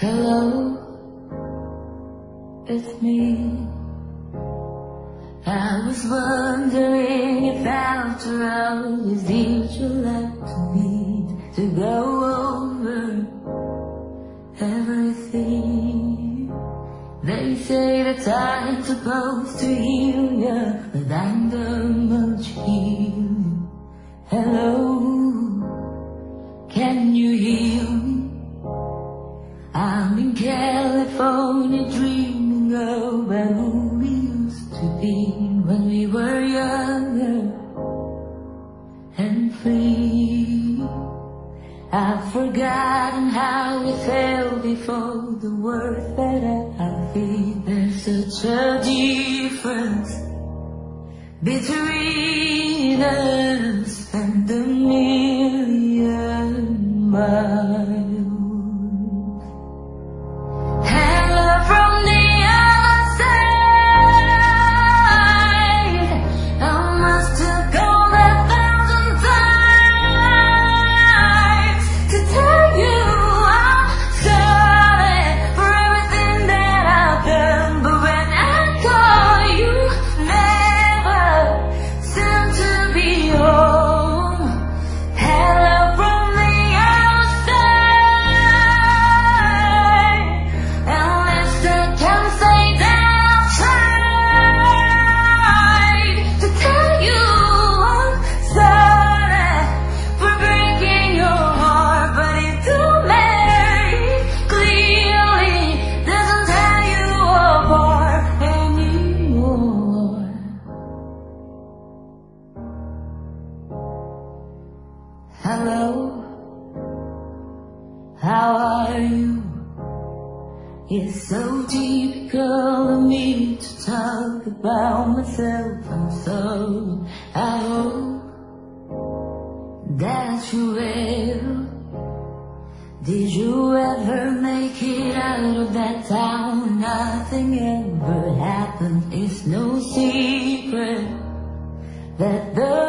Hello, it's me. I was wondering if after all these years you'd like to meet, to go over everything. They say that time's supposed to heal ya, but I'm done much healing. Hello, can you hear me? I'm in California dreaming about who we used to be when we were younger and free. I've forgotten how we felt before the words that I feel. There's such a difference between us and a million miles. Hello, how are you? It's so typical of me to talk about myself. I'm sorry, I hope that you will. Did you ever make it out of that town when nothing ever happened? It's no secret that the